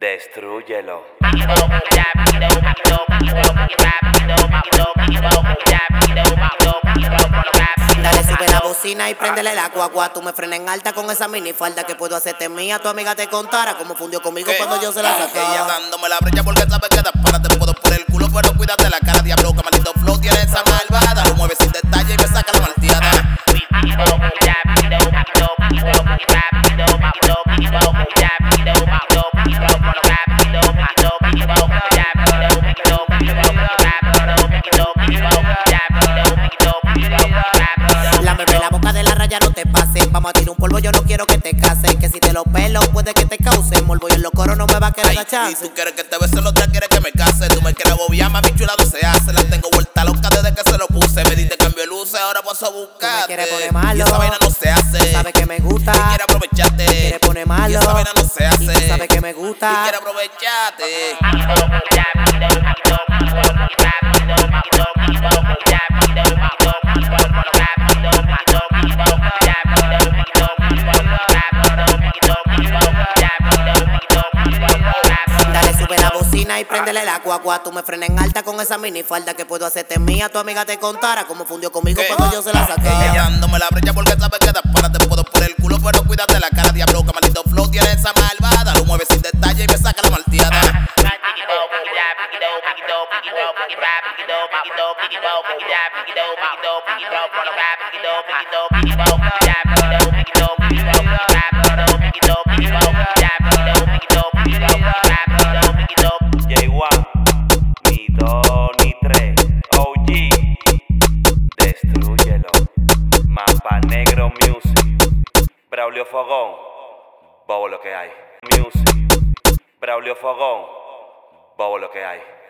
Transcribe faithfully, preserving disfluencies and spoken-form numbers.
Destrúyelo. Dale, sube la bocina y préndele la guagua. Tú me frenas en alta con esa minifalda que puedo hacerte mía. Tu amiga te contara cómo fundió conmigo ¿Qué? cuando yo se la Ella sacaba. dándome la brecha porque sabe que da para. Te puedo por el culo, pero cuídate la cara. Diablo, que maldito flow tiene esa malvada. Lo mueve sin detalle y me saca la malteada. Lámeme la boca de la raya, no te pases. Vamos a tirar un polvo, yo no quiero que te cases. Que si te lo pelo, puede que te cause morbo. Y en los coros no me va a querer la Ay, chance. si tú quieres que te bese, la otra quiere que me case. Tú me quieres bobear, mami chula, no se hace. La tengo vuelta loca desde que se lo puse. Me diste cambio de luces, ahora paso a buscarte. quieres poner malo. Y esa vaina no se hace. Sabes que me gusta. Y quiere aprovecharte. Quieres poner malo. Y esa vaina no se hace. Y tú sabes que me gusta. Y quiere aprovecharte. Dale, sube la bocina y préndele la guagua. Tú me frenas en alta con esa minifalda que puedo hacerte mía. Tu amiga te contara cómo fundió conmigo ¿Qué? cuando yo se la Ella sacaba. dándome la brecha porque sabe que da para. Te puedo por el culo, pero cuídate la cara. Diablo, que maldito flow tiene esa malvada. Lo mueve sin detalle y me saca la malteada. J uno, ni dos, ni tres. O G, destrúyelo. Mapa Negro Music. Braulio Fogón, bobo lo que hay. Music. Braulio Fogón, bobo lo que hay.